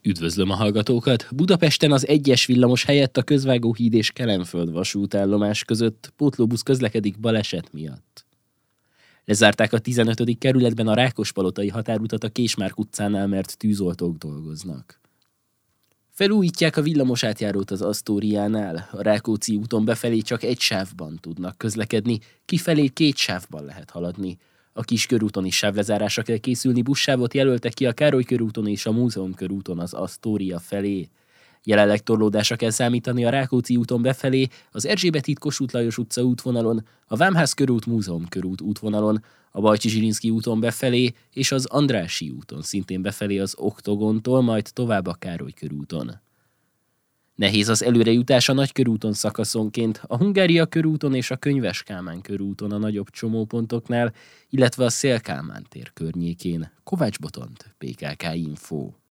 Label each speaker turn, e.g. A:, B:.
A: Üdvözlöm a hallgatókat! Budapesten az 1-es villamos helyett a Közvágóhíd és Kelenföld vasútállomás között pótlóbusz közlekedik baleset miatt. Lezárták a 15. kerületben a Rákospalotai határutat a Késmárk utcánál, mert tűzoltók dolgoznak. Felújítják a villamos átjárót az Asztóriánál, a Rákóczi úton befelé csak egy sávban tudnak közlekedni, kifelé 2 sávban lehet haladni. A Kiskörúton is sávlezárásra kell készülni, buszsávot jelöltek ki a Károly körúton és a Múzeum körúton az Asztória felé. Jelenleg torlódásra kell számítani a Rákóczi úton befelé, az Erzsébet híd Kossuth Lajos utca útvonalon, a Vámház körút Múzeum körút útvonalon, a Bajcsy-Zsilinszky úton befelé és az Andrássy úton szintén befelé az Oktogontól, majd tovább a Károly körúton. Nehéz az előrejutás a Nagykörúton szakaszonként, a Hungária körúton és a Könyves Kálmán körúton a nagyobb csomópontoknál, illetve a Széll Kálmán tér környékén. Kovács Botont, PKK Info.